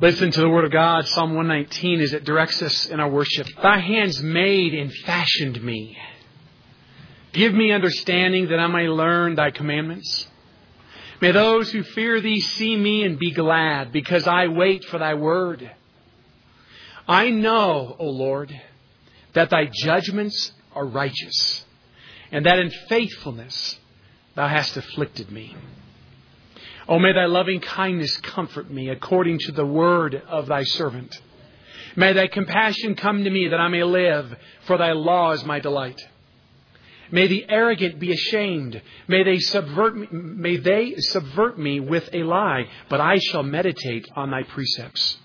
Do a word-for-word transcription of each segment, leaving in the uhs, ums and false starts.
Listen to the Word of God, Psalm one nineteen, as it directs us in our worship. Thy hands made and fashioned me. Give me understanding that I may learn Thy commandments. May those who fear Thee see me and be glad, because I wait for Thy word. I know, O Lord, that Thy judgments are righteous, and that in faithfulness Thou hast afflicted me. O may Thy loving kindness comfort me according to the word of Thy servant. May Thy compassion come to me that I may live, for Thy law is my delight. May the arrogant be ashamed. May they subvert me, may they subvert me with a lie, but I shall meditate on Thy precepts.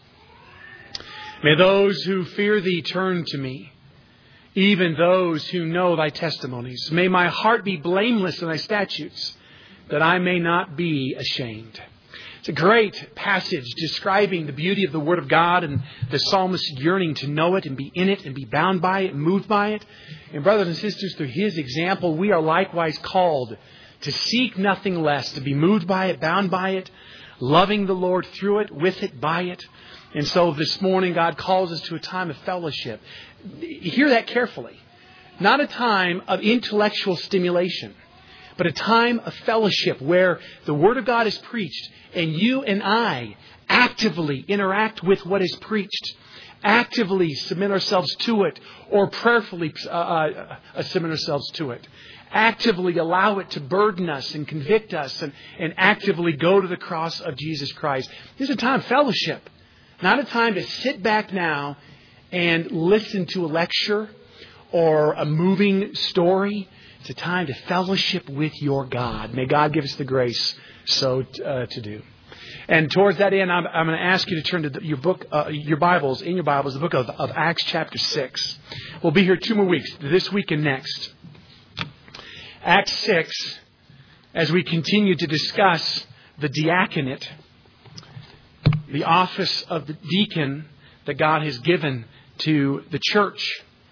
May those who fear Thee turn to me, even those who know Thy testimonies. May my heart be blameless in Thy statutes, that I may not be ashamed. It's a great passage describing the beauty of the Word of God and the psalmist's yearning to know it and be in it and be bound by it and moved by it. And brothers and sisters, through his example, we are likewise called to seek nothing less, to be moved by it, bound by it, loving the Lord through it, with it, by it. And so this morning, God calls us to a time of fellowship. Hear that carefully. Not a time of intellectual stimulation, but a time of fellowship where the Word of God is preached and you and I actively interact with what is preached, actively submit ourselves to it, or prayerfully uh, uh, submit ourselves to it. Actively allow it to burden us and convict us, and, and actively go to the cross of Jesus Christ. This is a time of fellowship, not a time to sit back now and listen to a lecture or a moving story. It's a time to fellowship with your God. May God give us the grace so uh, to do. And towards that end, I'm, I'm going to ask you to turn to the, your book, uh, your Bibles, in your Bibles, the book of, of Acts chapter six. We'll be here two more weeks, this week and next. Acts six, as we continue to discuss the diaconate, the office of the deacon that God has given to the church.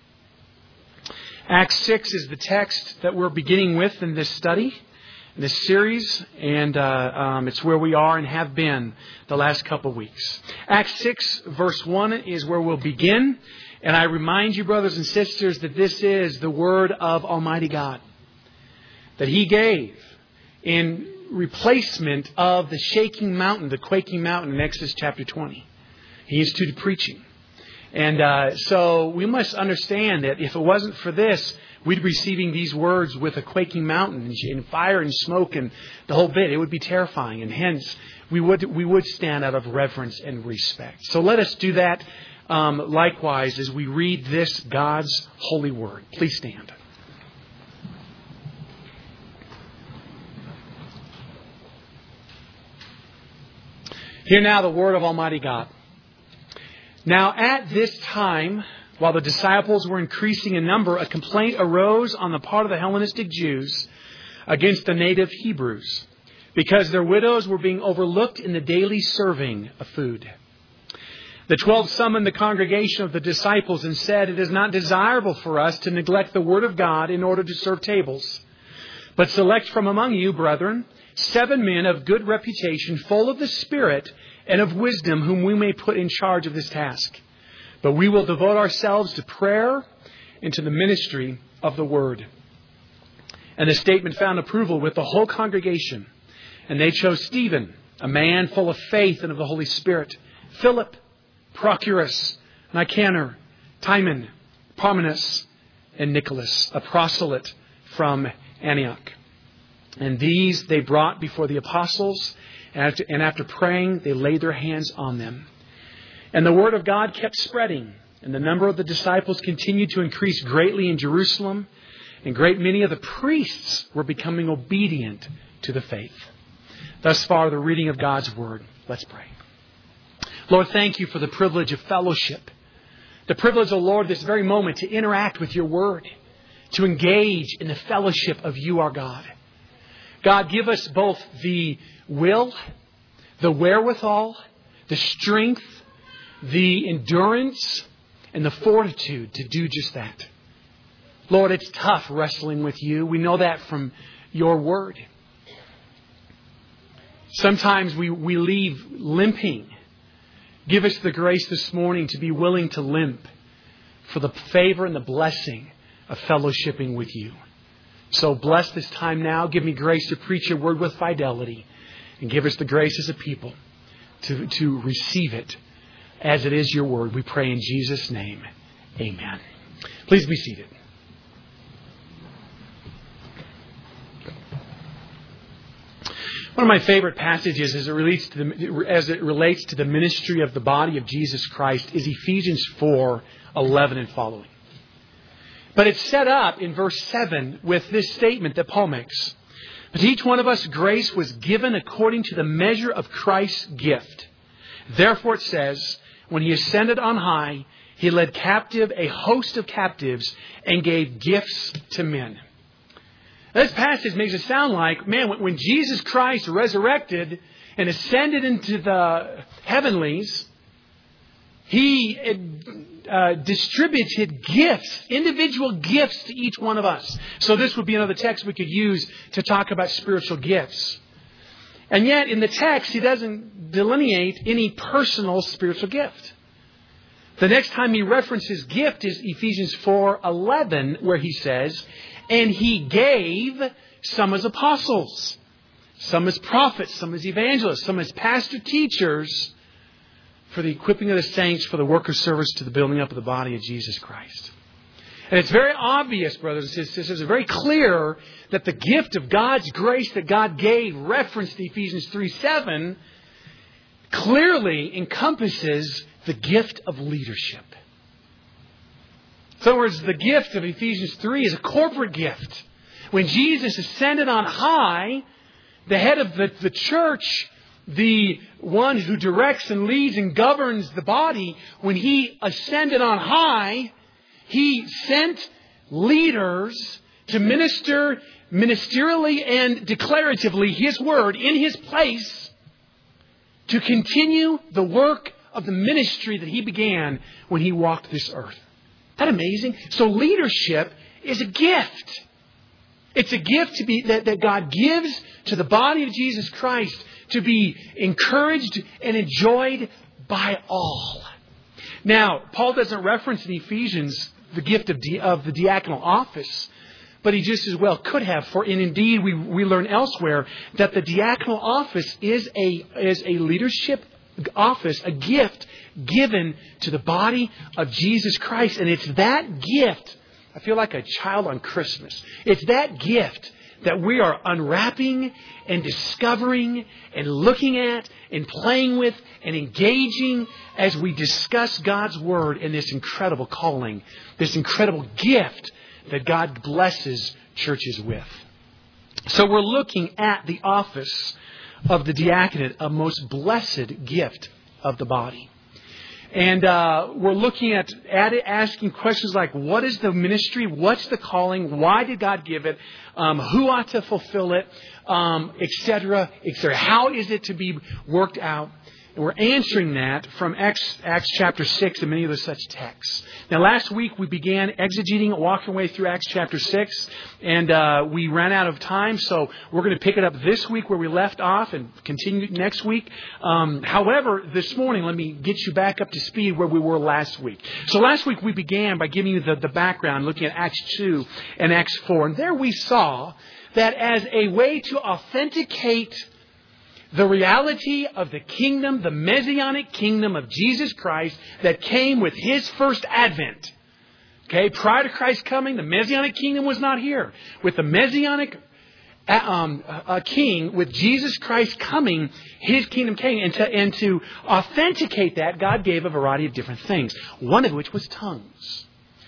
Acts six is the text that we're beginning with in this study, in this series, and uh, um, it's where we are and have been the last couple of weeks. Acts six, verse one is where we'll begin, and I remind you, brothers and sisters, that this is the Word of Almighty God that He gave in replacement of the shaking mountain, the quaking mountain in Exodus chapter twenty. He instituted preaching. And uh, so we must understand that if it wasn't for this, we'd be receiving these words with a quaking mountain and fire and smoke and the whole bit. It would be terrifying. And hence, we would we would stand out of reverence and respect. So let us do that um, likewise as we read this God's holy word. Please stand. Hear now the word of Almighty God. Now at this time, while the disciples were increasing in number, a complaint arose on the part of the Hellenistic Jews against the native Hebrews, because their widows were being overlooked in the daily serving of food. The twelve summoned the congregation of the disciples and said, "It is not desirable for us to neglect the word of God in order to serve tables. But select from among you, brethren, seven men of good reputation, full of the Spirit and of wisdom, whom we may put in charge of this task. But we will devote ourselves to prayer and to the ministry of the word." And the statement found approval with the whole congregation. And they chose Stephen, a man full of faith and of the Holy Spirit, Philip, Prochorus, Nicanor, Timon, Parmenas, and Nicholas, a proselyte from Antioch. And these they brought before the apostles, and after, and after praying, they laid their hands on them. And the word of God kept spreading, and the number of the disciples continued to increase greatly in Jerusalem, and great many of the priests were becoming obedient to the faith. Thus far, the reading of God's word. Let's pray. Lord, thank you for the privilege of fellowship. The privilege, O Lord, this very moment to interact with your word, to engage in the fellowship of you, our God. God, give us both the will, the wherewithal, the strength, the endurance, and the fortitude to do just that. Lord, it's tough wrestling with you. We know that from your word. Sometimes we, we leave limping Give us the grace this morning to be willing to limp for the favor and the blessing of fellowshipping with you. So bless this time now. Give me grace to preach your word with fidelity. And give us the grace as a people to, to receive it as it is your word. We pray in Jesus' name. Amen. Please be seated. One of my favorite passages as it relates to the, as it relates to the ministry of the body of Jesus Christ is Ephesians four eleven and following. But it's set up in verse seven with this statement that Paul makes. But to each one of us grace was given according to the measure of Christ's gift. Therefore it says, when he ascended on high, he led captive a host of captives and gave gifts to men. This passage makes it sound like, man, when Jesus Christ resurrected and ascended into the heavenlies, He uh, distributed gifts, individual gifts to each one of us. So this would be another text we could use to talk about spiritual gifts. And yet in the text, he doesn't delineate any personal spiritual gift. The next time he references gift is Ephesians four eleven, where he says, and he gave some as apostles, some as prophets, some as evangelists, some as pastor teachers, for the equipping of the saints, for the work of service to the building up of the body of Jesus Christ. And it's very obvious, brothers and sisters, it's very clear that the gift of God's grace that God gave, referenced in Ephesians three seven, clearly encompasses the gift of leadership. In other words, the gift of Ephesians three is a corporate gift. When Jesus ascended on high, the head of the, the church, the one who directs and leads and governs the body, when he ascended on high, he sent leaders to minister ministerially and declaratively his word in his place to continue the work of the ministry that he began when he walked this earth. Isn't that amazing? So leadership is a gift. It's a gift to be that, that God gives to the body of Jesus Christ to be encouraged and enjoyed by all. Now, Paul doesn't reference in Ephesians the gift of, di- of the diaconal office, but he just as well could have. For and indeed, we, we learn elsewhere that the diaconal office is a is a leadership office, a gift given to the body of Jesus Christ. And it's that gift, I feel like a child on Christmas. It's that gift that we are unwrapping and discovering and looking at and playing with and engaging as we discuss God's Word in this incredible calling, this incredible gift that God blesses churches with. So we're looking at the office of the diaconate, a most blessed gift of the body. And uh, we're looking at, at it, asking questions like, what is the ministry? What's the calling? Why did God give it? Um, who ought to fulfill it? Um, et cetera, et cetera. How is it to be worked out? And we're answering that from Acts, Acts chapter six and many other such texts. Now, last week we began exegeting, walking away through Acts chapter six, and uh, we ran out of time, so we're going to pick it up this week where we left off and continue next week. Um, however, this morning, let me get you back up to speed where we were last week. So last week we began by giving you the, the background, looking at Acts two and Acts four, and there we saw that as a way to authenticate the reality of the kingdom, the messianic kingdom of Jesus Christ that came with His first advent. Okay, prior to Christ's coming, the messianic kingdom was not here. With the messianic um, uh, king, with Jesus Christ coming, His kingdom came. And to, and to authenticate that, God gave a variety of different things. One of which was tongues.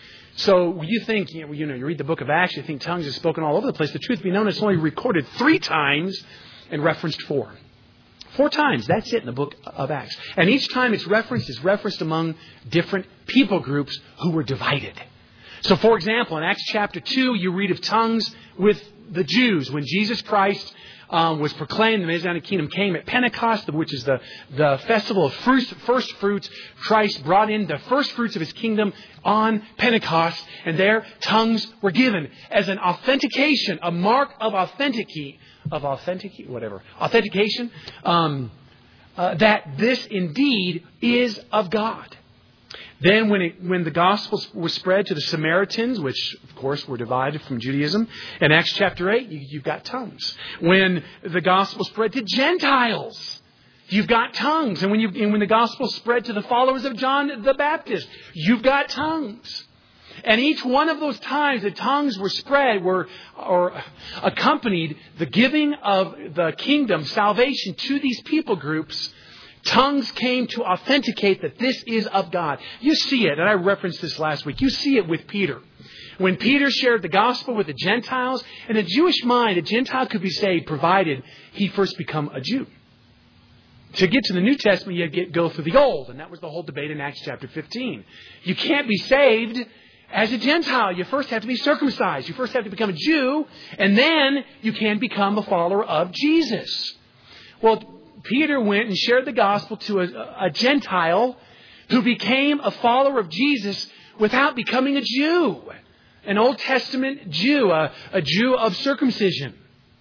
So you think, you know, you know, you read the book of Acts, you think tongues is spoken all over the place. The truth be known, it's only recorded three times and referenced four. Four times. That's it in the book of Acts. And each time it's referenced, it's referenced among different people groups who were divided. So, for example, in Acts chapter two, you read of tongues with the Jews. When Jesus Christ um, was proclaimed, the Messianic kingdom came at Pentecost, which is the, the festival of first, first fruits. Christ brought in the first fruits of His kingdom on Pentecost. And there, tongues were given as an authentication, a mark of authenticity. Of authentic, whatever, authentication um, uh, that this indeed is of God. Then when it, when the gospel was spread to the Samaritans, which of course were divided from Judaism, in Acts chapter eight, you, you've got tongues. When the gospel spread to Gentiles, you've got tongues. And when, you, and when the gospel spread to the followers of John the Baptist, you've got tongues. And each one of those times the tongues were spread were or accompanied the giving of the kingdom, salvation to these people groups. Tongues came to authenticate that this is of God. You see it, and I referenced this last week. You see it with Peter. When Peter shared the gospel with the Gentiles, in a Jewish mind, a Gentile could be saved provided he first become a Jew. To get to the New Testament, you had to go through the Old, and that was the whole debate in Acts chapter fifteen. You can't be saved as a Gentile. You first have to be circumcised. You first have to become a Jew, and then you can become a follower of Jesus. Well, Peter went and shared the gospel to a, a Gentile who became a follower of Jesus without becoming a Jew. An Old Testament Jew, a, a Jew of circumcision.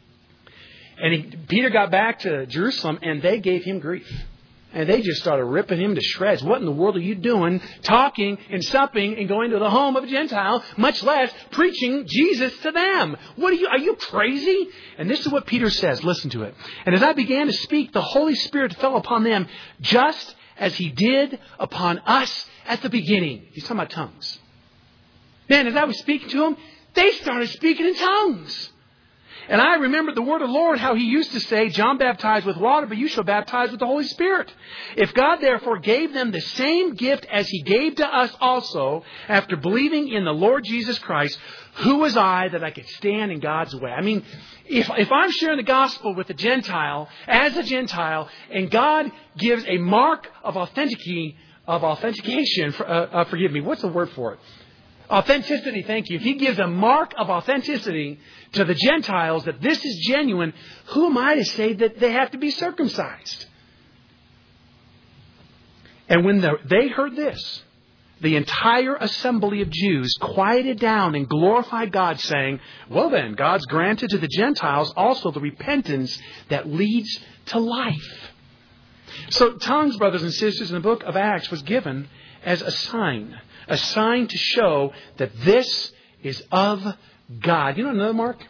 And he, Peter got back to Jerusalem and they gave him grief. And they just started ripping him to shreds. What in the world are you doing talking and supping and going to the home of a Gentile, much less preaching Jesus to them? What are you, are you crazy? And this is what Peter says. Listen to it. And as I began to speak, the Holy Spirit fell upon them just as he did upon us at the beginning. He's talking about tongues. Man, as I was speaking to them, they started speaking in tongues. And I remembered the word of the Lord, how he used to say, John baptized with water, but you shall baptize with the Holy Spirit. If God therefore gave them the same gift as he gave to us also, after believing in the Lord Jesus Christ, who was I that I could stand in God's way? I mean, if, if I'm sharing the gospel with a Gentile, as a Gentile, and God gives a mark of authenticity, of authentication, for, uh, uh, forgive me, what's the word for it? Authenticity, thank you. If he gives a mark of authenticity to the Gentiles that this is genuine, who am I to say that they have to be circumcised? And when the, they heard this, the entire assembly of Jews quieted down and glorified God, saying, well then, God's granted to the Gentiles also the repentance that leads to life. So tongues, brothers and sisters, in the book of Acts was given as a sign. A sign to show that this is of God. You know another mark?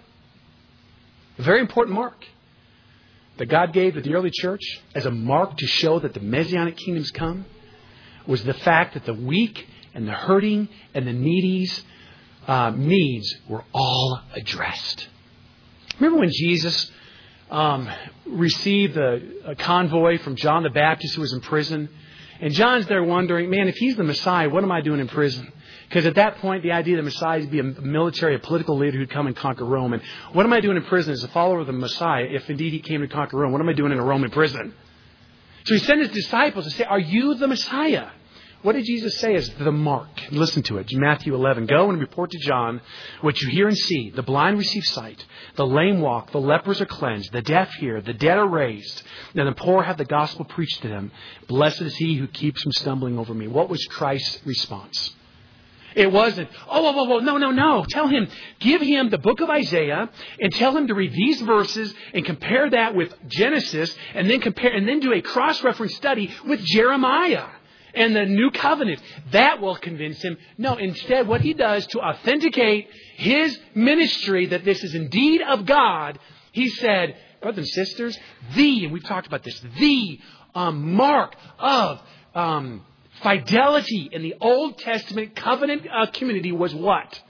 A very important mark that God gave to the early church as a mark to show that the Messianic kingdom's come was the fact that the weak and the hurting and the needies uh, needs were all addressed. Remember when Jesus um, received a, a convoy from John the Baptist who was in prison? And John's there wondering, man, if he's the Messiah, what am I doing in prison? Because at that point, the idea of the Messiah is to be a military, a political leader who'd come and conquer Rome. And what am I doing in prison as a follower of the Messiah, if indeed he came to conquer Rome? What am I doing in a Roman prison? So he sent his disciples to say, are you the Messiah? What did Jesus say is the mark? Listen to it. Matthew eleven. Go and report to John what you hear and see. The blind receive sight. The lame walk. The lepers are cleansed. The deaf hear. The dead are raised. And the poor have the gospel preached to them. Blessed is he who keeps from stumbling over me. What was Christ's response? It wasn't, oh, whoa, whoa, whoa, no, no, no. Tell him, give him the book of Isaiah and tell him to read these verses and compare that with Genesis and then compare and then do a cross-reference study with Jeremiah and the new covenant. That will convince him. No, instead, what he does to authenticate his ministry that this is indeed of God, he said, brothers and sisters, the, and we've talked about this, the um, mark of um, fidelity in the Old Testament covenant uh, community was what?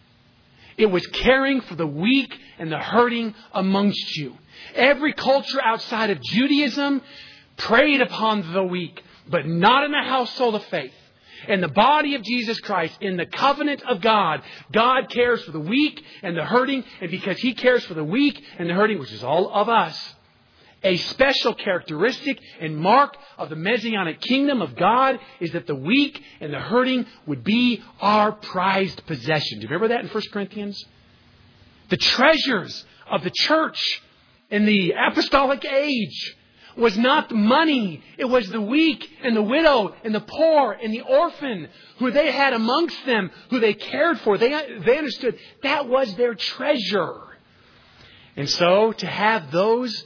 It was caring for the weak and the hurting amongst you. Every culture outside of Judaism preyed upon the weak, but not in the household of faith. In the body of Jesus Christ, in the covenant of God, God cares for the weak and the hurting. And because he cares for the weak and the hurting, which is all of us, a special characteristic and mark of the Messianic kingdom of God is that the weak and the hurting would be our prized possession. Do you remember that in First Corinthians? The treasures of the church in the apostolic age was not the money. It was the weak and the widow and the poor and the orphan who they had amongst them, who they cared for. They, they understood that was their treasure. And so to have those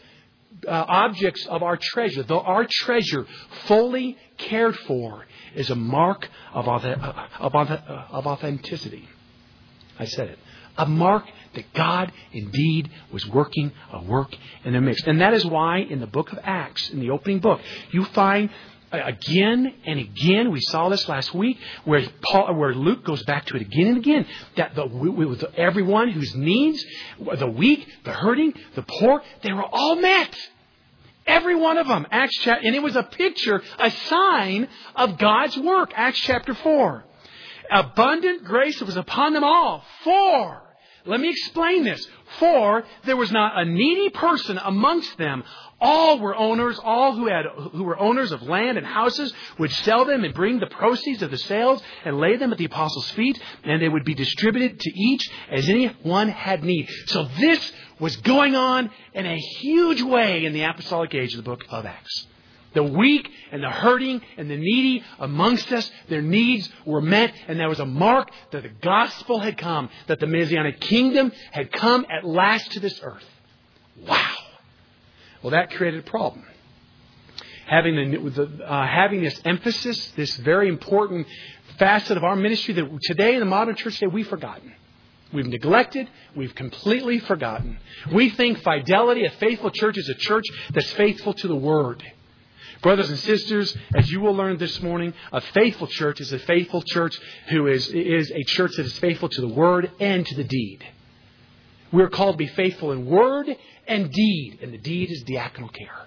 uh, objects of our treasure, though our treasure fully cared for is a mark of, of, of authenticity. I said it. A mark that God indeed was working a work in their midst. And that is why in the book of Acts, in the opening book, you find again and again, we saw this last week, where Paul, where Luke goes back to it again and again, that the, with everyone whose needs, the weak, the hurting, the poor, they were all met. Every one of them. Acts chapter, and it was a picture, a sign of God's work. Acts chapter four. Abundant grace was upon them all. For, let me explain this. For there was not a needy person amongst them. All were owners, all who had who were owners of land and houses would sell them and bring the proceeds of the sales and lay them at the apostles' feet, and they would be distributed to each as anyone had need. So this was going on in a huge way in the apostolic age of the book of Acts. The weak and the hurting and the needy amongst us, their needs were met, and there was a mark that the gospel had come, that the Messianic kingdom had come at last to this earth. Wow. Well, that created a problem. Having, the, the, uh, having this emphasis, this very important facet of our ministry that today in the modern church today we've forgotten. We've neglected. We've completely forgotten. We think fidelity, a faithful church, is a church that's faithful to the Word. Brothers and sisters, as you will learn this morning, a faithful church is a faithful church who is, is a church that is faithful to the Word and to the deed. We're called to be faithful in word and deed, and the deed is diaconal care.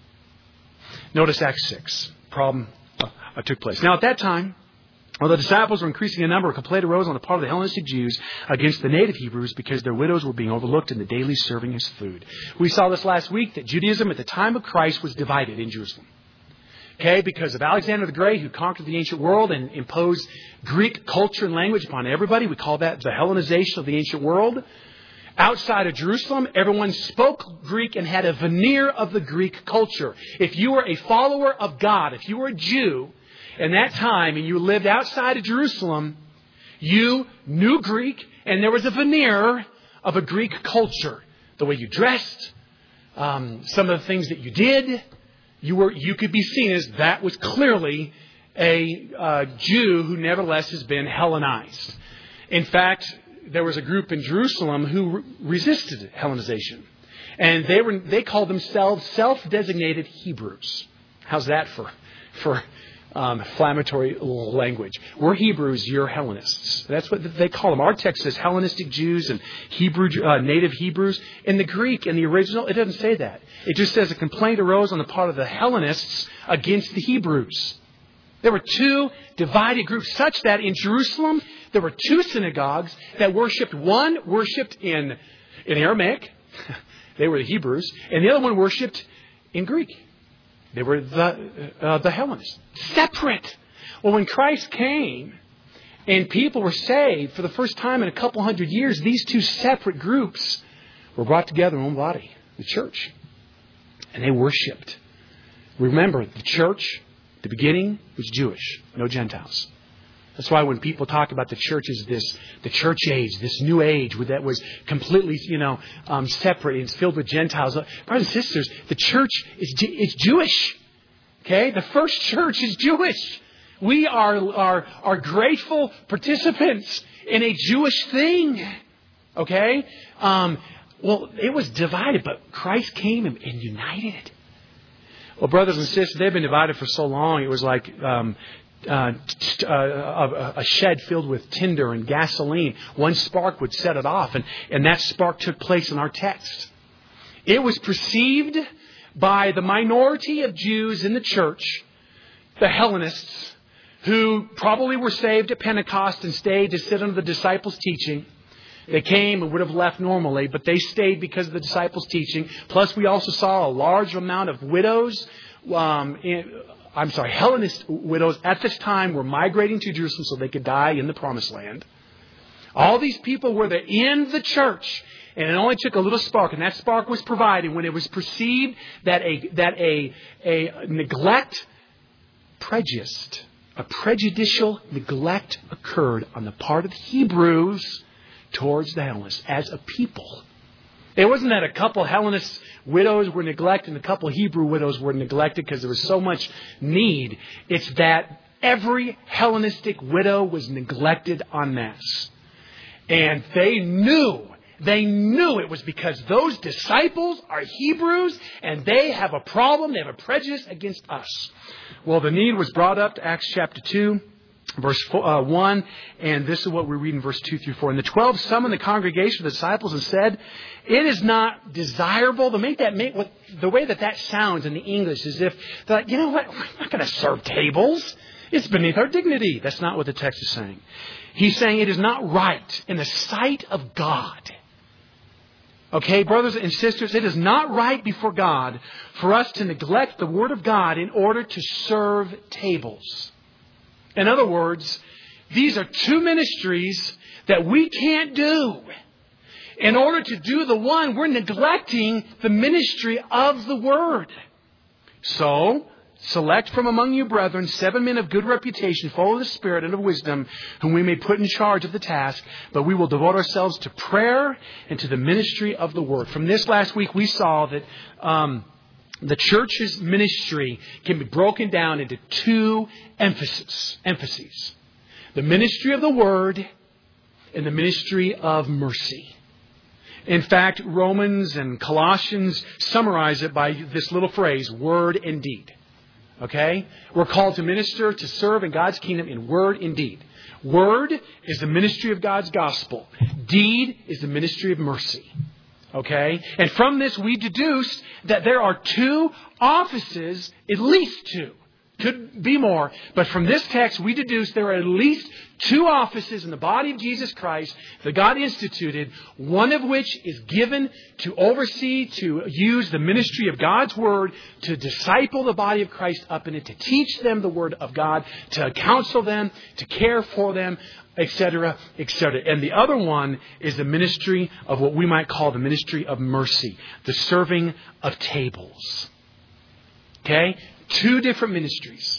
Notice Acts six. Problem uh, took place. Now at that time, while the disciples were increasing in number, a complaint arose on the part of the Hellenistic Jews against the native Hebrews because their widows were being overlooked in the daily serving as food. We saw this last week, that Judaism at the time of Christ was divided in Jerusalem. Okay, because of Alexander the Great, who conquered the ancient world and imposed Greek culture and language upon everybody. We call that the Hellenization of the ancient world. Outside of Jerusalem, everyone spoke Greek and had a veneer of the Greek culture. If you were a follower of God, if you were a Jew in that time and you lived outside of Jerusalem, you knew Greek and there was a veneer of a Greek culture. The way you dressed, um, some of the things that you did, you were you could be seen as that was clearly a uh, Jew who nevertheless has been Hellenized. In fact, there was a group in Jerusalem who re- resisted Hellenization. And they were they called themselves self-designated Hebrews. How's that for, for um, inflammatory language? We're Hebrews, you're Hellenists. That's what they call them. Our text says Hellenistic Jews and Hebrew uh, native Hebrews. In the Greek, in the original, it doesn't say that. It just says a complaint arose on the part of the Hellenists against the Hebrews. There were two divided groups, such that in Jerusalem, there were two synagogues that worshipped. One worshipped in, in Aramaic. They were the Hebrews. And the other one worshipped in Greek. They were the, uh, the Hellenists. Separate. Well, when Christ came and people were saved for the first time in a couple hundred years, these two separate groups were brought together in one body, the church. And they worshipped. Remember, the church, the beginning, was Jewish, no Gentiles. That's why when people talk about the church as this, the church age, this new age that was completely, you know, um, separate, it's filled with Gentiles. Brothers and sisters, the church is is Jewish. Okay, the first church is Jewish. We are are are grateful participants in a Jewish thing. Okay, um, well, it was divided, but Christ came and, and united it. Well, brothers and sisters, they've been divided for so long. It was like um, uh, t- uh, a, a shed filled with tinder and gasoline. One spark would set it off, and, and that spark took place in our text. It was perceived by the minority of Jews in the church, the Hellenists, who probably were saved at Pentecost and stayed to sit under the disciples' teaching. They came and would have left normally, but they stayed because of the disciples' teaching. Plus, we also saw a large amount of widows, um, in, I'm sorry, Hellenist widows at this time were migrating to Jerusalem so they could die in the Promised Land. All these people were there in the church, and it only took a little spark, and that spark was provided when it was perceived that a that a a neglect, prejudiced, a prejudicial neglect occurred on the part of the Hebrews towards the Hellenists as a people. It wasn't that a couple Hellenist widows were neglected and a couple Hebrew widows were neglected because there was so much need. It's that every Hellenistic widow was neglected en masse. And they knew, they knew it was because those disciples are Hebrews and they have a problem, they have a prejudice against us. Well, the need was brought up to Acts chapter two. Verse uh, one, and this is what we read in verse two through four. And the twelve summoned the congregation of the disciples and said, it is not desirable to make that, make what, the way that that sounds in the English is if, they're like, you know what, we're not going to serve tables. It's beneath our dignity. That's not what the text is saying. He's saying it is not right in the sight of God. Okay, brothers and sisters, it is not right before God for us to neglect the Word of God in order to serve tables. In other words, these are two ministries that we can't do. In order to do the one, we're neglecting the ministry of the Word. So, select from among you, brethren, seven men of good reputation, full of the Spirit and of wisdom, whom we may put in charge of the task. But we will devote ourselves to prayer and to the ministry of the Word. From this last week, we saw that Um, the church's ministry can be broken down into two emphases. emphases. The ministry of the Word and the ministry of mercy. In fact, Romans and Colossians summarize it by this little phrase, word and deed. Okay? We're called to minister, to serve in God's kingdom in word and deed. Word is the ministry of God's gospel. Deed is the ministry of mercy. Okay? And from this we deduce that there are two offices, at least two. Could be more. But from this text we deduce there are at least two offices in the body of Jesus Christ that God instituted, one of which is given to oversee, to use the ministry of God's Word, to disciple the body of Christ up in it, to teach them the Word of God, to counsel them, to care for them, et cetera, et cetera. And the other one is the ministry of what we might call the ministry of mercy, the serving of tables. Okay? Two different ministries.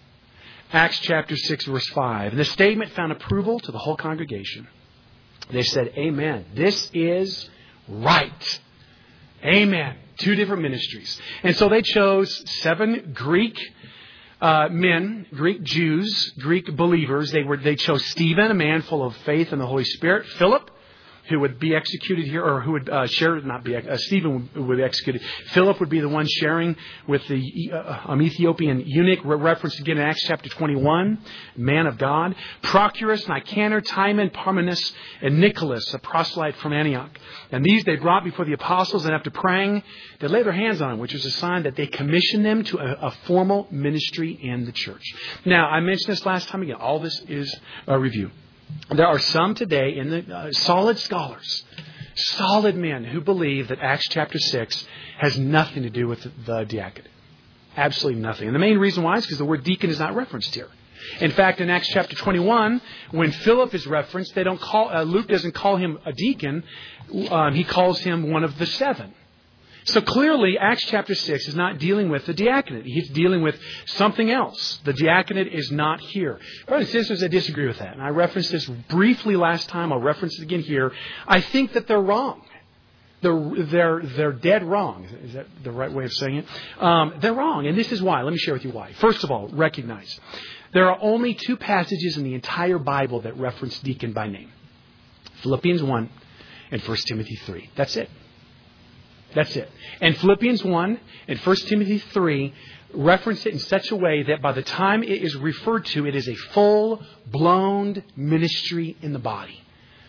Acts chapter six, verse five. And the statement found approval to the whole congregation. They said, amen. This is right. Amen. Two different ministries. And so they chose seven Greek Uh, men, Greek Jews, Greek believers. They were. They chose Stephen, a man full of faith and the Holy Spirit. Philip, who would be executed here, or who would uh, share, not be, uh, Stephen would, would be executed. Philip would be the one sharing with the uh, um, Ethiopian eunuch, referenced again in Acts chapter twenty-one, man of God. Prochorus, Nicanor, Timon, Parmenas, and Nicholas, a proselyte from Antioch. And these they brought before the apostles, and after praying, they laid their hands on them, which was a sign that they commissioned them to a, a formal ministry in the church. Now, I mentioned this last time again. All this is a review. There are some today in the uh, solid scholars, solid men who believe that Acts chapter six has nothing to do with the, the diaconate. Absolutely nothing. And the main reason why is because the word deacon is not referenced here. In fact, in Acts chapter twenty-one, when Philip is referenced, they don't call uh, Luke doesn't call him a deacon. Um, he calls him one of the seven. So clearly, Acts chapter six is not dealing with the diaconate. He's dealing with something else. The diaconate is not here. Brothers and sisters, I disagree with that. And I referenced this briefly last time. I'll reference it again here. I think that they're wrong. They're, they're, they're dead wrong. Is that the right way of saying it? Um, they're wrong. And this is why. Let me share with you why. First of all, recognize there are only two passages in the entire Bible that reference deacon by name. Philippians one and First Timothy three. That's it. That's it. And Philippians one and First Timothy three reference it in such a way that by the time it is referred to, it is a full-blown ministry in the body.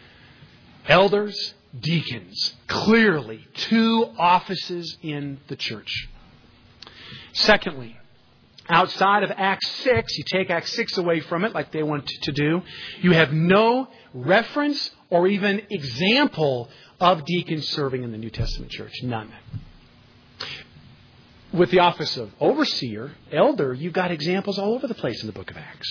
Elders, deacons, clearly two offices in the church. Secondly, outside of Acts six, you take Acts six away from it like they want to do, you have no reference or even example of deacons serving in the New Testament church. None. With the office of overseer, elder, you've got examples all over the place in the book of Acts.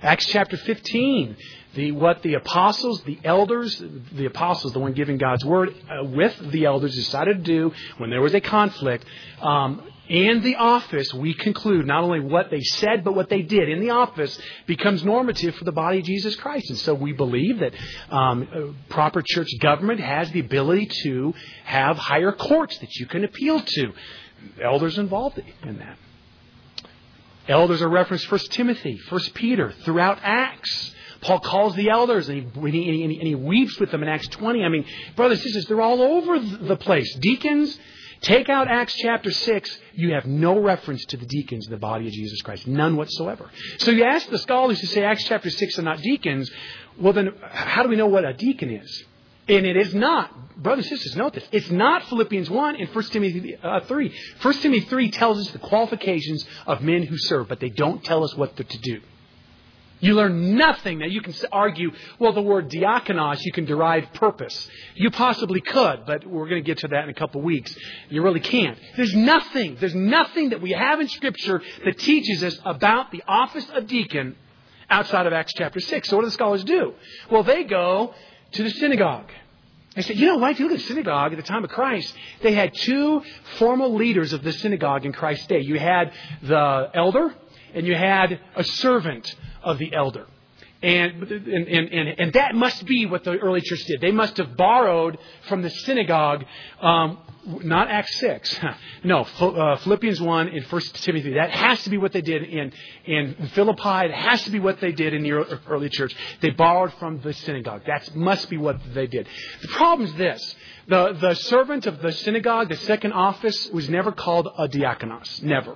Acts chapter fifteen, the what the apostles, the elders, the apostles, the one giving God's word, uh, with the elders decided to do when there was a conflict. Um, in the office, we conclude not only what they said, but what they did in the office becomes normative for the body of Jesus Christ. And so we believe that um, proper church government has the ability to have higher courts that you can appeal to. Elders involved in that. Elders are referenced First Timothy, First Peter, throughout Acts. Paul calls the elders and he, and, he, and he weeps with them in Acts twenty. I mean, brothers and sisters, they're all over the place. Deacons, take out Acts chapter six, you have no reference to the deacons in the body of Jesus Christ. None whatsoever. So you ask the scholars who say Acts chapter six are not deacons, well then, how do we know what a deacon is? And it is not, brothers and sisters, note this, it's not Philippians one and First Timothy three. First Timothy three tells us the qualifications of men who serve, but they don't tell us what they're to do. You learn nothing. Now you can argue, well, the word diakonos, you can derive purpose. You possibly could, but we're going to get to that in a couple of weeks. You really can't. There's nothing, there's nothing that we have in Scripture that teaches us about the office of deacon outside of Acts chapter six. So what do the scholars do? Well, they go to the synagogue. They say, you know what? If you look at the synagogue at the time of Christ, they had two formal leaders of the synagogue in Christ's day. You had the elder and you had a servant of the elder. And, and, and, and that must be what the early church did. They must have borrowed from the synagogue, um, not Acts six. No, uh, Philippians one and First Timothy. That has to be what they did in, in Philippi. It has to be what they did in the early church. They borrowed from the synagogue. That must be what they did. The problem is this. The, the servant of the synagogue, the second office, was never called a diakonos. Never.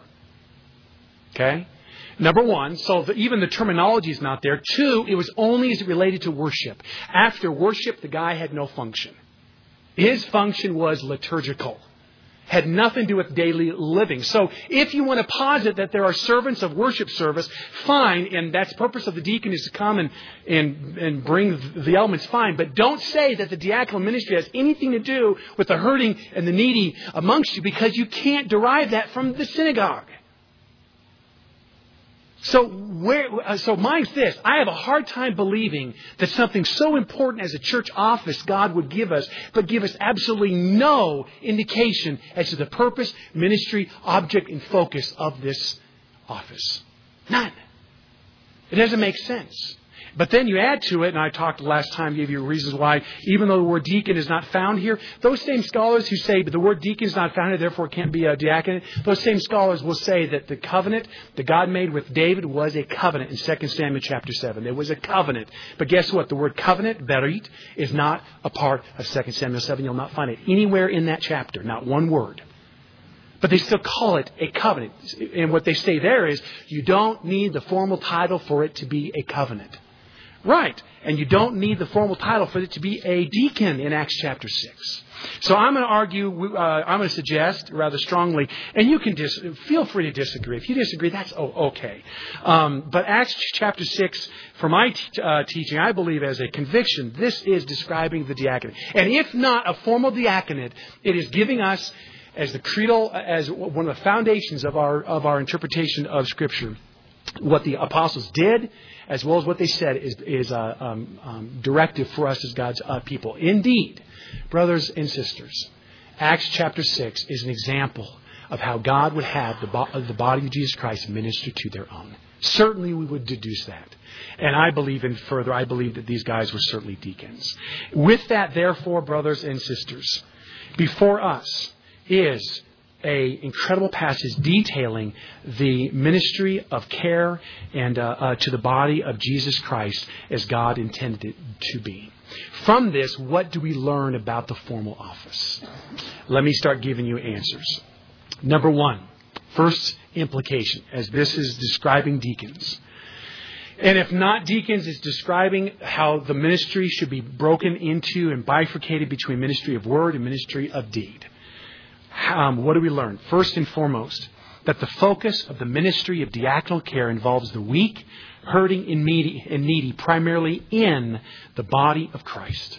Okay? Number one, so the, even the terminology is not there. Two, it was only as it related to worship. After worship, the guy had no function. His function was liturgical. Had nothing to do with daily living. So if you want to posit that there are servants of worship service, fine, and that's the purpose of the deacon is to come and, and, and bring the elements, fine. But don't say that the diaconal ministry has anything to do with the hurting and the needy amongst you, because you can't derive that from the synagogue. So where, so mine's this. I have a hard time believing that something so important as a church office God would give us, but give us absolutely no indication as to the purpose, ministry, object, and focus of this office. None. It doesn't make sense. But then you add to it, and I talked last time, gave you reasons why, even though the word deacon is not found here, those same scholars who say, but the word deacon is not found here, therefore it can't be a diaconate, those same scholars will say that the covenant that God made with David was a covenant in Second Samuel chapter seven. There was a covenant. But guess what? The word covenant, berit, is not a part of Second Samuel seven. You'll not find it anywhere in that chapter, not one word. But they still call it a covenant. And what they say there is, you don't need the formal title for it to be a covenant. Right. And you don't need the formal title for it to be a deacon in Acts chapter six. So I'm going to argue, uh, I'm going to suggest rather strongly, and you can dis- feel free to disagree. If you disagree, that's oh, okay. Um, but Acts chapter six, for my t- uh, teaching, I believe as a conviction, this is describing the diaconate. And if not a formal diaconate, it is giving us as the creedal, as one of the foundations of our of our interpretation of Scripture, what the apostles did, as well as what they said, is, is uh, um, um, directive for us as God's uh, people. Indeed, brothers and sisters, Acts chapter six is an example of how God would have the, bo- the body of Jesus Christ minister to their own. Certainly we would deduce that. And I believe in further, I believe that these guys were certainly deacons. With that, therefore, brothers and sisters, before us is a incredible passage detailing the ministry of care and uh, uh, to the body of Jesus Christ as God intended it to be. From this, what do we learn about the formal office? Let me start giving you answers. Number one, first implication, as this is describing deacons. And if not deacons, it's describing how the ministry should be broken into and bifurcated between ministry of word and ministry of deed. Um, what do we learn? First and foremost, that the focus of the ministry of diaconal care involves the weak, hurting, and needy, and needy primarily in the body of Christ.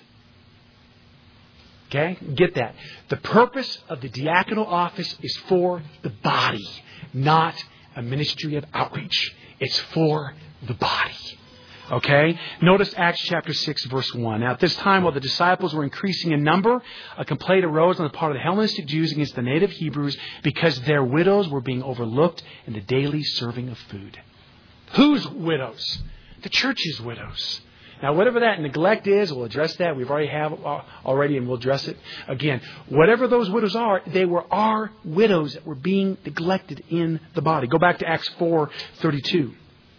Okay? Get that. The purpose of the diaconal office is for the body, not a ministry of outreach. It's for the body. Okay? Notice Acts chapter six, verse one. Now, at this time, while the disciples were increasing in number, a complaint arose on the part of the Hellenistic Jews against the native Hebrews because their widows were being overlooked in the daily serving of food. Whose widows? The church's widows. Now, whatever that neglect is, we'll address that. We've already have already, and we'll address it again. Whatever those widows are, they were our widows that were being neglected in the body. Go back to Acts four thirty-two.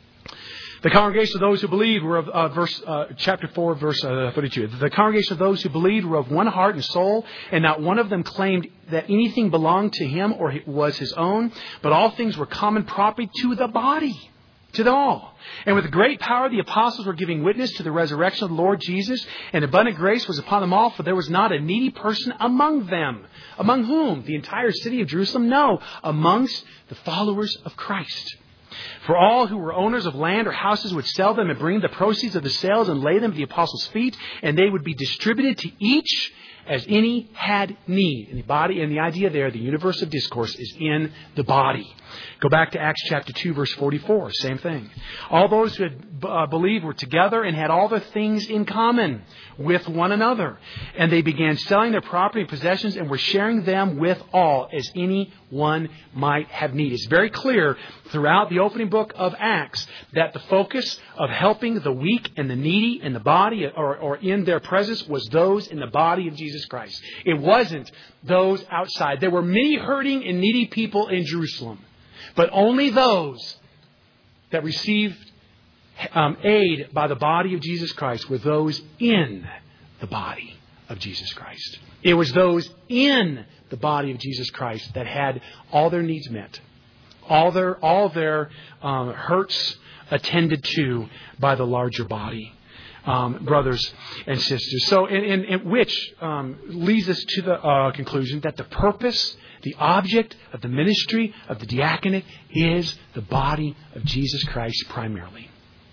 The congregation of those who believed were of uh, verse uh, chapter four, verse uh, thirty-two. The congregation of those who believed were of one heart and soul, and not one of them claimed that anything belonged to him or was his own, but all things were common property to the body, to them all. And with great power the apostles were giving witness to the resurrection of the Lord Jesus, and abundant grace was upon them all, for there was not a needy person among them. Among whom? The entire city of Jerusalem? No, amongst the followers of Christ. For all who were owners of land or houses would sell them and bring the proceeds of the sales and lay them at the apostles' feet, and they would be distributed to each as any had need. And the body, and the idea there, the universe of discourse, is in the body. Go back to Acts chapter two, verse forty-four. Same thing. All those who had uh, believed were together and had all the things in common with one another. And they began selling their property and possessions and were sharing them with all as any one might have need. It's very clear throughout the opening book of Acts that the focus of helping the weak and the needy in the body or, or in their presence was those in the body of Jesus Christ. It wasn't those outside. There were many hurting and needy people in Jerusalem, but only those that received um, aid by the body of Jesus Christ were those in the body of Jesus Christ. It was those in the body of Jesus Christ that had all their needs met, all their all their um, hurts attended to by the larger body, um, brothers and sisters. So, in, in, in which um, leads us to the uh, conclusion that the purpose, the object of the ministry of the diaconate is the body of Jesus Christ primarily.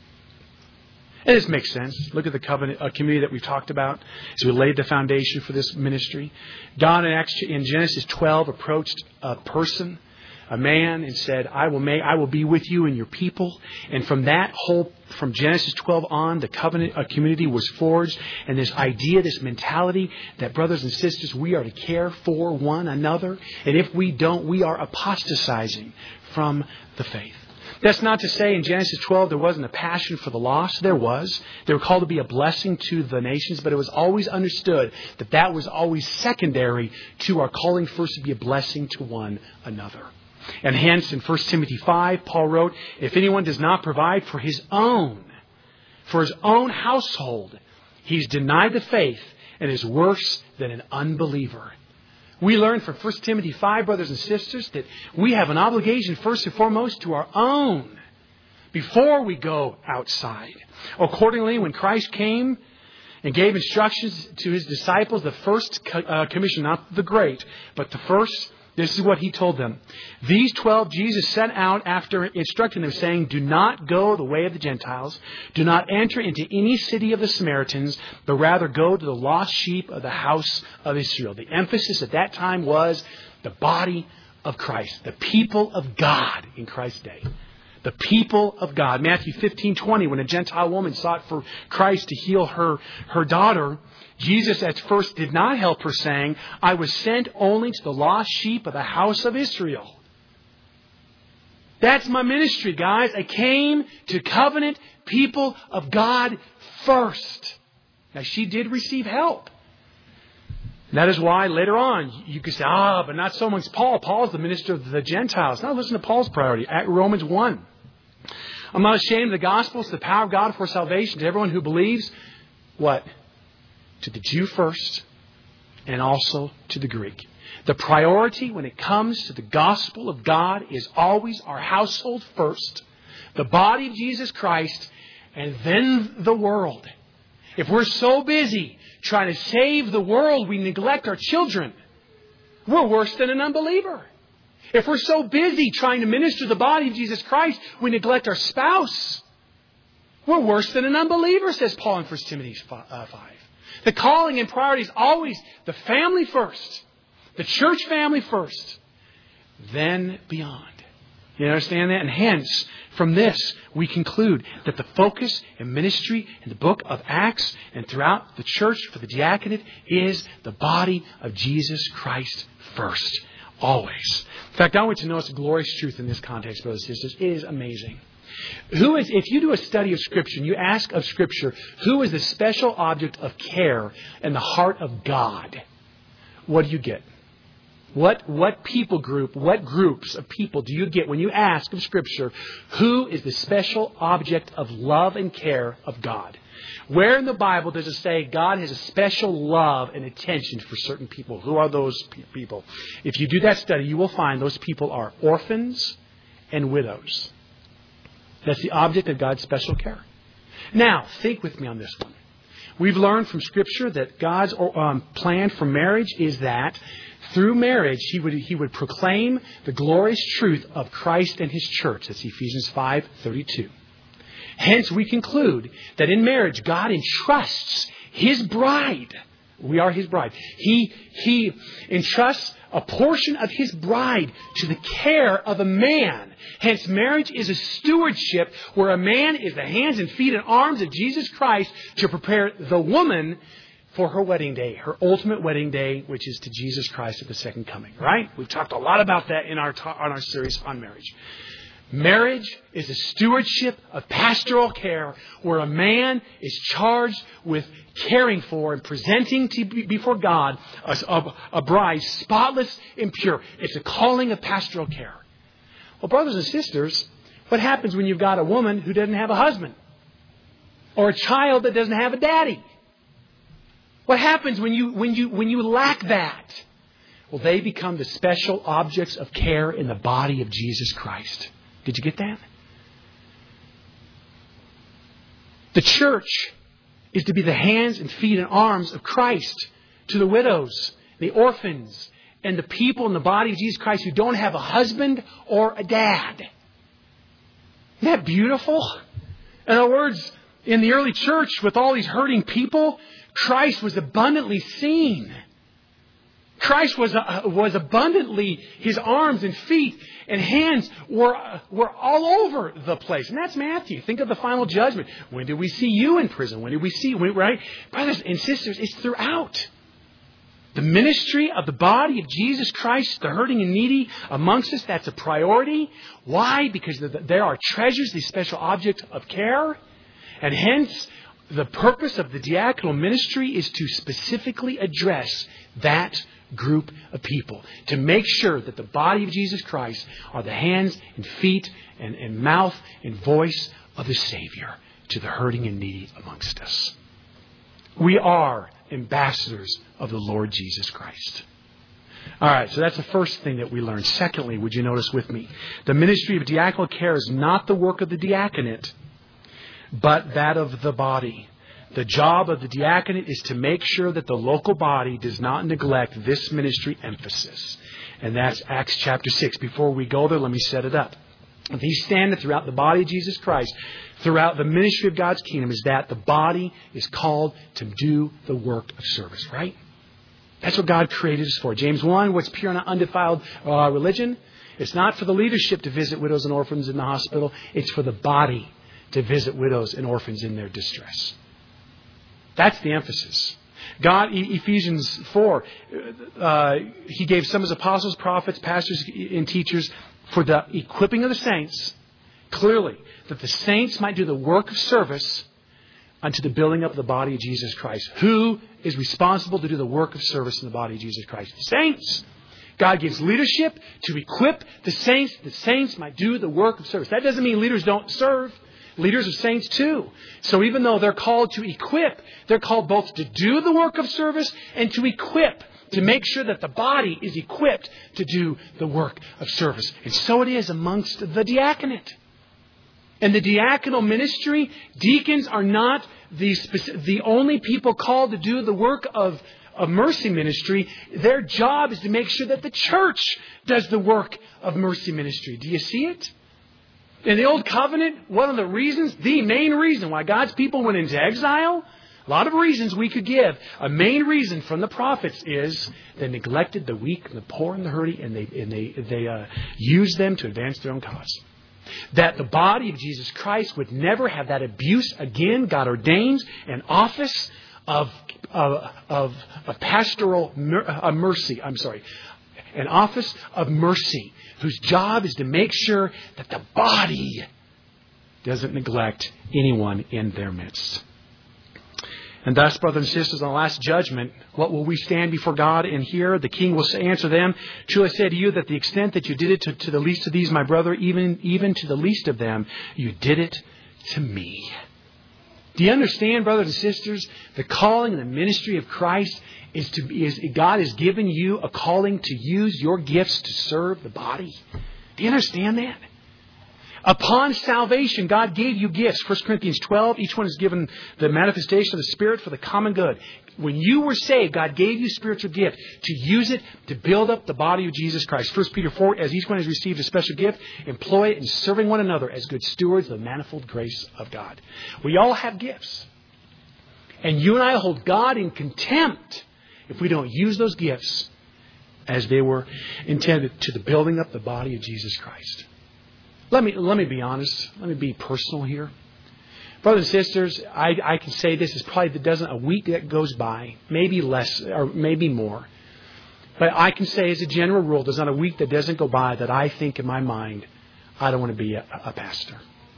And this makes sense. Look at the covenant uh, community that we've talked about as we laid the foundation for this ministry. God in, Acts, in Genesis twelve approached a person, a man, and said, I will make, I will be with you and your people. And from that whole, from Genesis twelve on, the covenant uh, community was forged. And this idea, this mentality that brothers and sisters, we are to care for one another. And if we don't, we are apostatizing from the faith. That's not to say in Genesis twelve there wasn't a passion for the lost. There was. They were called to be a blessing to the nations, but it was always understood that that was always secondary to our calling first to be a blessing to one another. And hence in First Timothy five, Paul wrote, if anyone does not provide for his own, for his own household, he's denied the faith and is worse than an unbeliever. We learn from First Timothy five, brothers and sisters, that we have an obligation first and foremost to our own before we go outside. Accordingly, when Christ came and gave instructions to his disciples, the first uh, commission, not the great, but the first, this is what he told them. These twelve Jesus sent out after instructing them, saying, do not go the way of the Gentiles. Do not enter into any city of the Samaritans, but rather go to the lost sheep of the house of Israel. The emphasis at that time was the body of Christ, the people of God in Christ's day. The people of God. Matthew fifteen twenty, when a Gentile woman sought for Christ to heal her, her daughter, Jesus at first did not help her, saying, I was sent only to the lost sheep of the house of Israel. That's my ministry, guys. I came to covenant people of God first. Now, she did receive help. And that is why later on you could say, ah, but not so much Paul. Paul is the minister of the Gentiles. Now listen to Paul's priority at Romans one. I'm not ashamed of the gospel. It's the power of God for salvation to everyone who believes. What? To the Jew first and also to the Greek. The priority when it comes to the gospel of God is always our household first, the body of Jesus Christ, and then the world. If we're so busy trying to save the world, we neglect our children. We're worse than an unbeliever. If we're so busy trying to minister the body of Jesus Christ, we neglect our spouse. We're worse than an unbeliever, says Paul in First Timothy five. The calling and priority is always the family first, the church family first, then beyond. You understand that? And hence, from this, we conclude that the focus and ministry in the book of Acts and throughout the church for the diaconate is the body of Jesus Christ first. Always. In fact, I want you to notice a glorious truth in this context, brothers and sisters. It is amazing. Who is, if you do a study of Scripture and you ask of Scripture, who is the special object of care in the heart of God? What do you get? What, what people group, what groups of people do you get when you ask of Scripture, who is the special object of love and care of God? Where in the Bible does it say God has a special love and attention for certain people? Who are those people? If you do that study, you will find those people are orphans and widows. That's the object of God's special care. Now, think with me on this one. We've learned from Scripture that God's um, plan for marriage is that through marriage, he would, he would proclaim the glorious truth of Christ and His church. That's Ephesians five thirty-two. Hence, we conclude that in marriage, God entrusts His bride. We are His bride. He, he entrusts a portion of His bride to the care of a man. Hence, marriage is a stewardship where a man is the hands and feet and arms of Jesus Christ to prepare the woman for her wedding day, her ultimate wedding day, which is to Jesus Christ at the second coming. Right? We've talked a lot about that in our ta- on our series on marriage. Marriage is a stewardship of pastoral care where a man is charged with caring for and presenting to before God a, a, a bride spotless and pure. It's a calling of pastoral care. Well, brothers and sisters, what happens when you've got a woman who doesn't have a husband? Or a child that doesn't have a daddy? What happens when you, when you, when you lack that? Well, they become the special objects of care in the body of Jesus Christ. Did you get that? The church is to be the hands and feet and arms of Christ to the widows, the orphans, and the people in the body of Jesus Christ who don't have a husband or a dad. Isn't that beautiful? In other words, in the early church with all these hurting people, Christ was abundantly seen. Christ was uh, was abundantly, His arms and feet and hands were uh, were all over the place. And that's Matthew. Think of the final judgment. When did we see you in prison? When did we see you? Right? Brothers and sisters, it's throughout. The ministry of the body of Jesus Christ, the hurting and needy amongst us, that's a priority. Why? Because there are treasures, the special object of care. And hence, the purpose of the diaconal ministry is to specifically address that group of people. To make sure that the body of Jesus Christ are the hands and feet and, and mouth and voice of the Savior to the hurting and needy amongst us. We are ambassadors of the Lord Jesus Christ. All right, so that's the first thing that we learned. Secondly, would you notice with me? The ministry of diaconal care is not the work of the diaconate, but that of the body. The job of the diaconate is to make sure that the local body does not neglect this ministry emphasis. And that's Acts chapter six. Before we go there, let me set it up. The standard throughout the body of Jesus Christ, throughout the ministry of God's kingdom, is that the body is called to do the work of service, right? That's what God created us for. James one, what's pure and undefiled uh, religion? It's not for the leadership to visit widows and orphans in the hospital. It's for the body to visit widows and orphans in their distress. That's the emphasis. God, Ephesians four, uh, He gave some as apostles, prophets, pastors, and teachers for the equipping of the saints, clearly, that the saints might do the work of service unto the building up of the body of Jesus Christ. Who is responsible to do the work of service in the body of Jesus Christ? Saints. God gives leadership to equip the saints. The saints might do the work of service. That doesn't mean leaders don't serve. Leaders are saints too. So even though they're called to equip, they're called both to do the work of service and to equip, to make sure that the body is equipped to do the work of service. And so it is amongst the diaconate. In the diaconal ministry, deacons are not the, specific, the only people called to do the work of, of mercy ministry. Their job is to make sure that the church does the work of mercy ministry. Do you see it? In the Old Covenant, one of the reasons, the main reason why God's people went into exile A lot of reasons we could give. A main reason from the prophets is they neglected the weak and the poor and the hurting, and they and they they uh, used them to advance their own cause. That the body of Jesus Christ would never have that abuse again. God ordains an office of of of a pastoral mer- a mercy. I'm sorry, an office of mercy, whose job is to make sure that the body doesn't neglect anyone in their midst. And thus, brothers and sisters, on the last judgment, what will we stand before God and hear? The King will answer them, "Truly I say to you that the extent that you did it to, to the least of these, my brother, even, even to the least of them, you did it to me." Do you understand, brothers and sisters? The calling and the ministry of Christ is to be, is God has given you a calling to use your gifts to serve the body. Do you understand that? Upon salvation, God gave you gifts. First Corinthians twelve, each one is given the manifestation of the Spirit for the common good. When you were saved, God gave you spiritual gift to use it to build up the body of Jesus Christ. First Peter four, as each one has received a special gift, employ it in serving one another as good stewards of the manifold grace of God. We all have gifts. And you and I hold God in contempt if we don't use those gifts as they were intended to the building up the body of Jesus Christ. Let me let me be honest. Let me be personal here. Brothers and sisters, I, I can say this is probably the dozen a week that goes by, maybe less or maybe more. But I can say as a general rule, there's not a week that doesn't go by that I think in my mind, I don't want to be a, a pastor.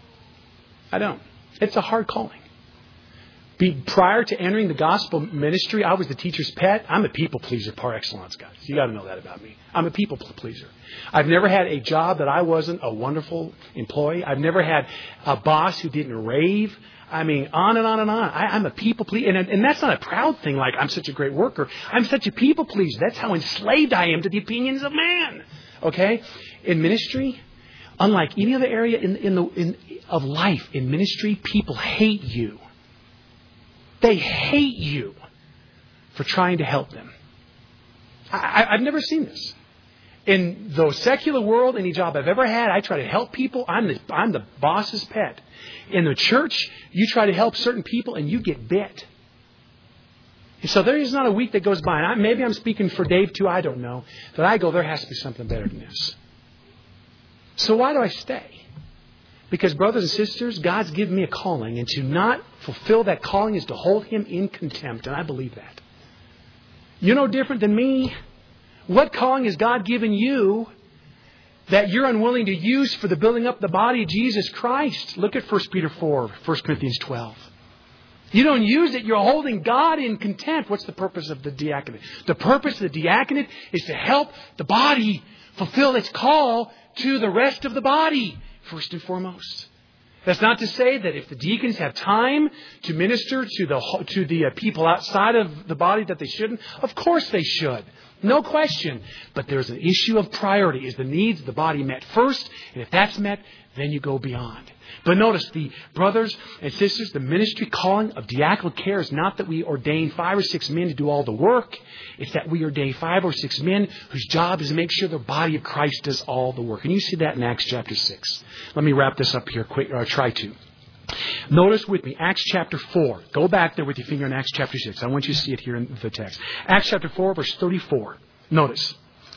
I don't. It's a hard calling. Be, prior to entering the gospel ministry, I was the teacher's pet. I'm a people pleaser par excellence, guys. You got to know that about me. I'm a people pleaser. I've never had a job that I wasn't a wonderful employee. I've never had a boss who didn't rave. I mean, on and on and on. I, I'm a people pleaser. And, and that's not a proud thing like I'm such a great worker. I'm such a people pleaser. That's how enslaved I am to the opinions of man. Okay? In ministry, unlike any other area in, in the, in, of life, in ministry, people hate you. They hate you for trying to help them. I, I've never seen this. In the secular world, any job I've ever had, I try to help people. I'm the, I'm the boss's pet. In the church, you try to help certain people and you get bit. And so there is not a week that goes by. And I, maybe I'm speaking for Dave too, I don't know. That I go, there has to be something better than this. So why do I stay? Because, brothers and sisters, God's given me a calling, and to not fulfill that calling is to hold Him in contempt, and I believe that. You're no different than me. What calling has God given you that you're unwilling to use for the building up the body of Jesus Christ? Look at First Peter four, First Corinthians twelve. You don't use it, you're holding God in contempt. What's the purpose of the diaconate? The purpose of the diaconate is to help the body fulfill its call to the rest of the body. First and foremost. That's not to say that if the deacons have time to minister to the to the people outside of the body that they shouldn't. Of course they should. No question. But there's an issue of priority. Is the needs of the body met first? And if that's met, then you go beyond. But notice, the brothers and sisters, the ministry calling of diaconal care is not that we ordain five or six men to do all the work. It's that we ordain five or six men whose job is to make sure the body of Christ does all the work. And you see that in Acts chapter six. Let me wrap this up here quick, or try to. Notice with me, Acts chapter four. Go back there with your finger in Acts chapter six. I want you to see it here in the text. Acts chapter four, verse thirty-four. Notice.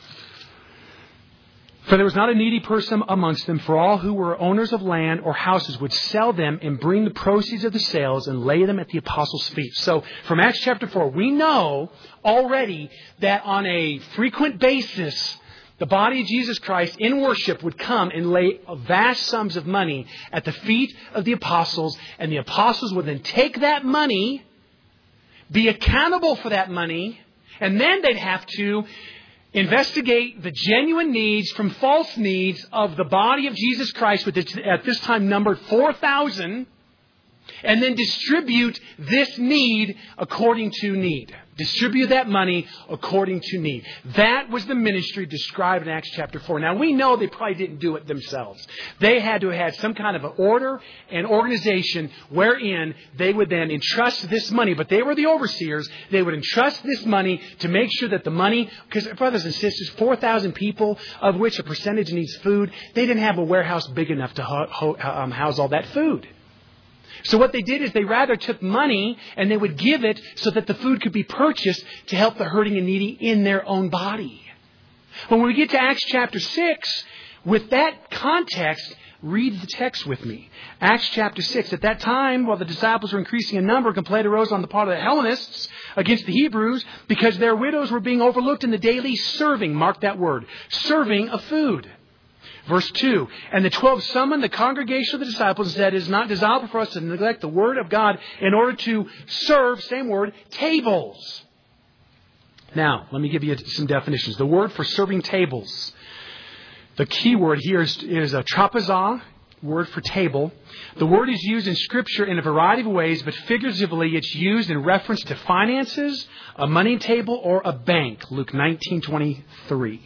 For there was not a needy person amongst them, for all who were owners of land or houses would sell them and bring the proceeds of the sales and lay them at the apostles' feet. So from Acts chapter four, we know already that on a frequent basis, the body of Jesus Christ in worship would come and lay vast sums of money at the feet of the apostles, and the apostles would then take that money, be accountable for that money, and then they'd have to investigate the genuine needs from false needs of the body of Jesus Christ, which at this time numbered four thousand, and then distribute this need according to need. Distribute that money according to need. That was the ministry described in Acts chapter four. Now, we know they probably didn't do it themselves. They had to have had some kind of an order and organization wherein they would then entrust this money. But they were the overseers. They would entrust this money to make sure that the money, because brothers and sisters, four thousand people, of which a percentage needs food, they didn't have a warehouse big enough to ho- ho- um, house all that food. So what they did is they rather took money and they would give it so that the food could be purchased to help the hurting and needy in their own body. But when we get to Acts chapter six, with that context, read the text with me. Acts chapter six. At that time, while the disciples were increasing in number, complaint arose on the part of the Hellenists against the Hebrews because their widows were being overlooked in the daily serving. Mark that word. Serving of food. Verse two, and the twelve summoned the congregation of the disciples and said, it is not desirable for us to neglect the word of God in order to serve, same word, tables. Now, let me give you some definitions. The word for serving tables, the key word here is, is a trapezah, word for table. The word is used in Scripture in a variety of ways, but figuratively it's used in reference to finances, a money table, or a bank. Luke nineteen twenty-three.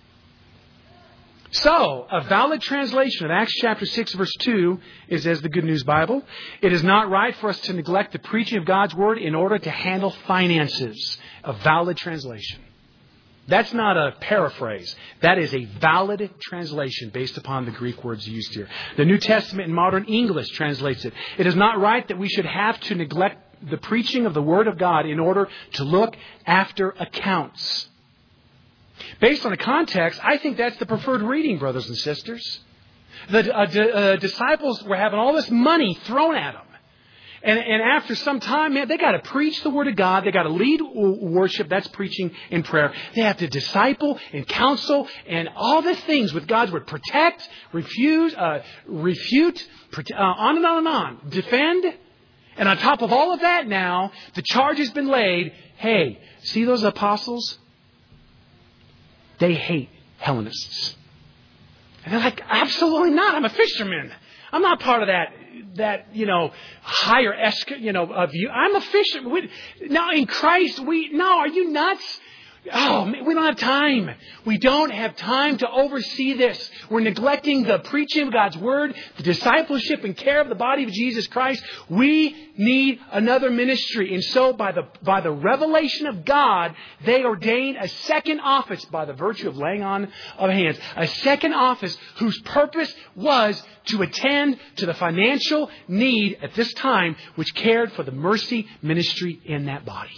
So, a valid translation of Acts chapter six, verse two is as the Good News Bible. It is not right for us to neglect the preaching of God's Word in order to handle finances. A valid translation. That's not a paraphrase. That is a valid translation based upon the Greek words used here. The New Testament in modern English translates it. It is not right that we should have to neglect the preaching of the Word of God in order to look after accounts. Based on the context, I think that's the preferred reading, brothers and sisters. The uh, d- uh, disciples were having all this money thrown at them. And, and after some time, man, they got to preach the Word of God. They got to lead w- worship. That's preaching and prayer. They have to disciple and counsel and all the things with God's Word. Protect, refuse, uh, refute, prote- uh, on and on and on. Defend. And on top of all of that now, the charge has been laid. Hey, see those apostles? They hate Hellenists. And they're like, absolutely not. I'm a fisherman. I'm not part of that, that, you know, higher, esc- you know, of you. I'm a fisherman. Now in Christ, we, no, are you nuts? Oh, we don't have time. We don't have time to oversee this. We're neglecting the preaching of God's Word, the discipleship and care of the body of Jesus Christ. We need another ministry. And so by the, by the revelation of God, they ordained a second office by the virtue of laying on of hands. A second office whose purpose was to attend to the financial need at this time, which cared for the mercy ministry in that body.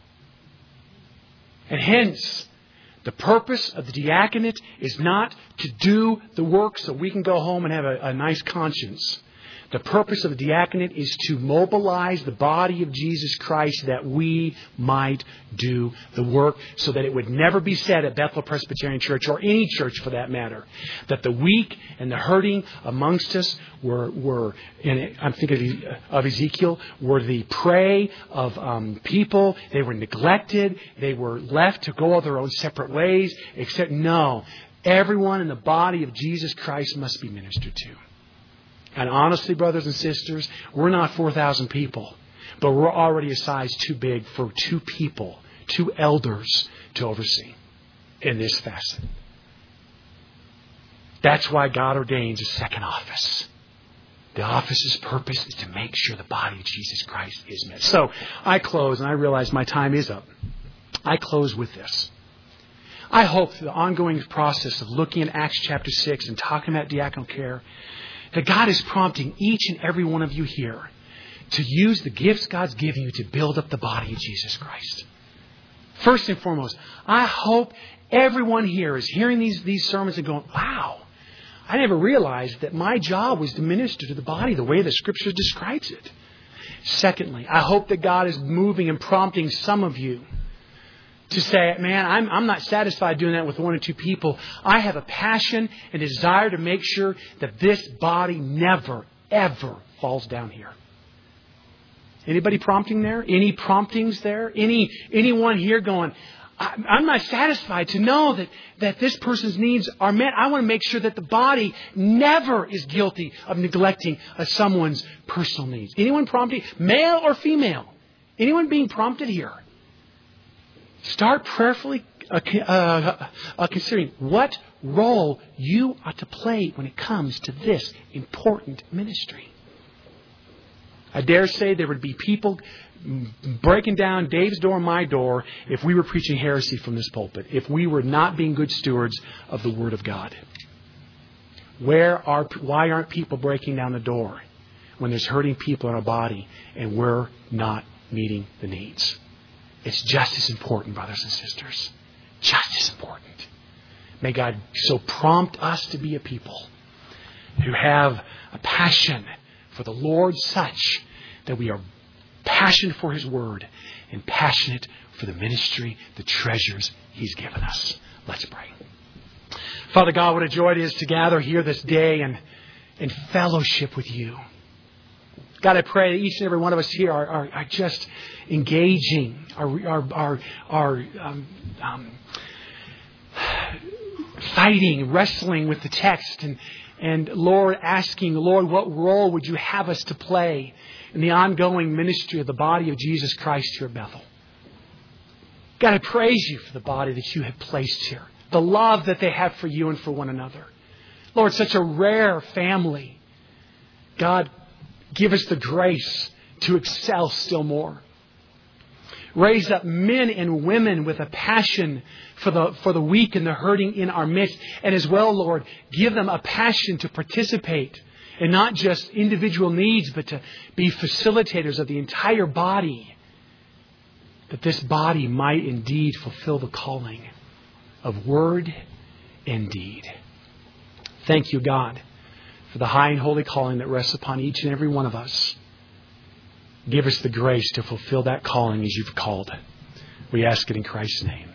And hence, the purpose of the diaconate is not to do the work so we can go home and have a, a nice conscience. The purpose of the diaconate is to mobilize the body of Jesus Christ that we might do the work so that it would never be said at Bethel Presbyterian Church or any church for that matter that the weak and the hurting amongst us were, were and I'm thinking of Ezekiel, were the prey of um, people. They were neglected. They were left to go their own separate ways. Except no, everyone in the body of Jesus Christ must be ministered to. And honestly, brothers and sisters, we're not four thousand people, but we're already a size too big for two people, two elders to oversee in this facet. That's why God ordains a second office. The office's purpose is to make sure the body of Jesus Christ is met. So I close, and I realize my time is up. I close with this. I hope through the ongoing process of looking at Acts chapter six and talking about diaconal care, that God is prompting each and every one of you here to use the gifts God's given you to build up the body of Jesus Christ. First and foremost, I hope everyone here is hearing these, these sermons and going, wow, I never realized that my job was to minister to the body the way the Scripture describes it. Secondly, I hope that God is moving and prompting some of you to say, man, I'm, I'm not satisfied doing that with one or two people. I have a passion and desire to make sure that this body never, ever falls down here. Anybody prompting there? Any promptings there? Any anyone here going, I'm not satisfied to know that, that this person's needs are met. I want to make sure that the body never is guilty of neglecting uh, someone's personal needs. Anyone prompting? Male or female? Anyone being prompted here? Start prayerfully uh, uh, uh, considering what role you ought to play when it comes to this important ministry. I dare say there would be people breaking down Dave's door and my door if we were preaching heresy from this pulpit, if we were not being good stewards of the Word of God. Where are, why aren't people breaking down the door? when there's hurting people in our body and we're not meeting the needs. It's just as important, brothers and sisters. Just as important. May God so prompt us to be a people who have a passion for the Lord such that we are passionate for His Word and passionate for the ministry, the treasures He's given us. Let's pray. Father God, what a joy it is to gather here this day and in fellowship with You. God, I pray that each and every one of us here are, are, are just engaging, are, are, are, are um, um, fighting, wrestling with the text, and, and Lord, asking, Lord, what role would You have us to play in the ongoing ministry of the body of Jesus Christ here at Bethel? God, I praise You for the body that You have placed here, the love that they have for You and for one another. Lord, such a rare family. God, give us the grace to excel still more. Raise up men and women with a passion for the, for the weak and the hurting in our midst. And as well, Lord, give them a passion to participate in not just individual needs, but to be facilitators of the entire body. That this body might indeed fulfill the calling of word and deed. Thank You, God, for the high and holy calling that rests upon each and every one of us. Give us the grace to fulfill that calling as You've called. We ask it in Christ's name.